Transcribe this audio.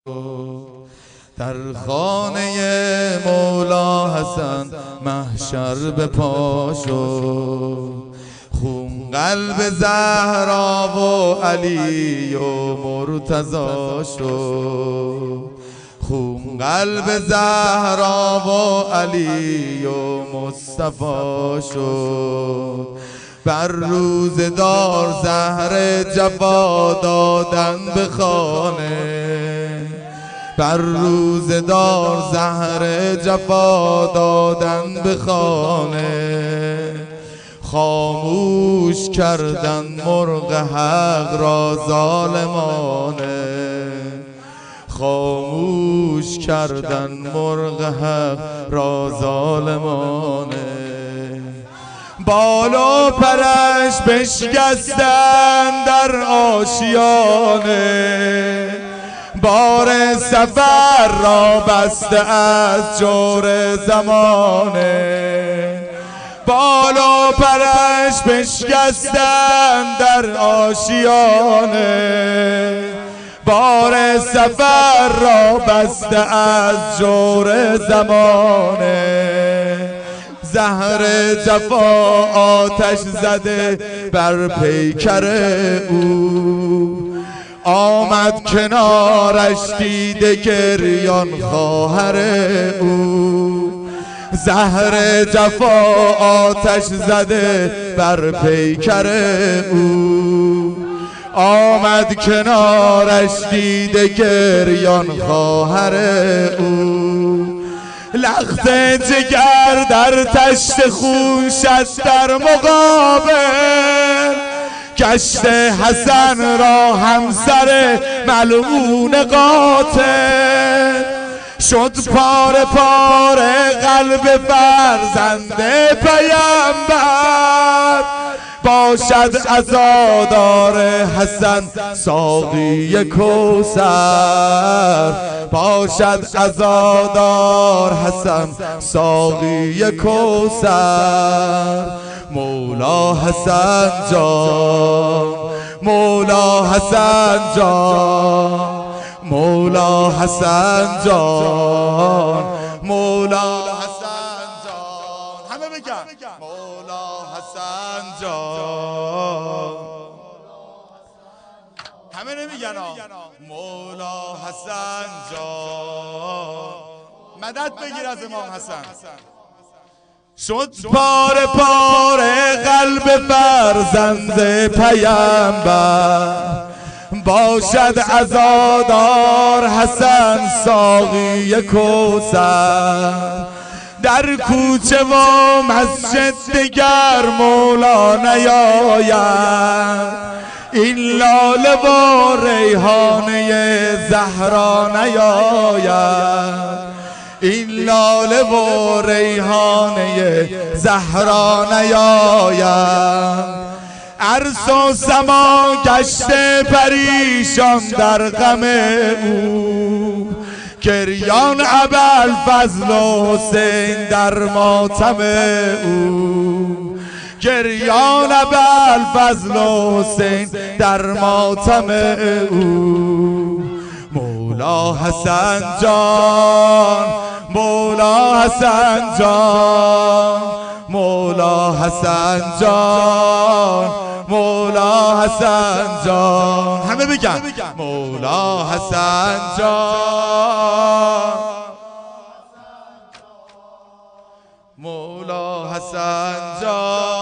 در خانه مولا حسن محشر به پا شد، خون قلب زهرا و علی و مرتضی شد، خون قلب زهرا و علی و مصطفی شد. بر روزدار زهر جفا دادن به خانه، بر روزدار زهر جفا دادن به خانه، خاموش کردن مرغ حق را ظالمانه، خاموش کردن مرغ حق را ظالمانه. بال و پرش بشکستن در آشیانه، بار سفر را بسته از جور زمانه، بال و پرش بشکستن در آشیانه، بار سفر را بسته از جور زمانه. زهر جفا آتش زده بر پیکر او، آمد کنارش دیده گریان خواهر او. زهر جفا آتش زده بر پیکر او، آمد کنارش دیده گریان خواهر او. لخت جگر در تشت خون شد در مقابل، گشت حسن را همسر ملعون قاتل. شد پاره پاره قلب فرزند پیامبر، باشد عزادار حسن ساقی کوثر، باشد عزادار حسن ساقی کوثر. مولا حسن جان، مولا حسن جان، مولا حسن جان، مولا حسن جان. همه بگن مولا حسن جان. همه نمیگن مولا حسن جان. مدد بگیر از امام حسن. شد پاره پاره قلب فرزند پیامبر، باشد عزادار حسن ساقی کوثر. در کوچه و مسجد دگر مولا نیاید، این لاله و ریحانه زهرا نیاید، این لاله و ریحانه زهرا نیاید. عرض و سما گشته پریشان در غم او، گریان ابوالفضل و حسین در ماتم او، گریان ابوالفضل و حسین در ماتم او. مولا حسن جان، مولا حسن جان، مولا حسن جان، مولا حسن جان. همه بگن مولا حسن جان، مولا حسن جان.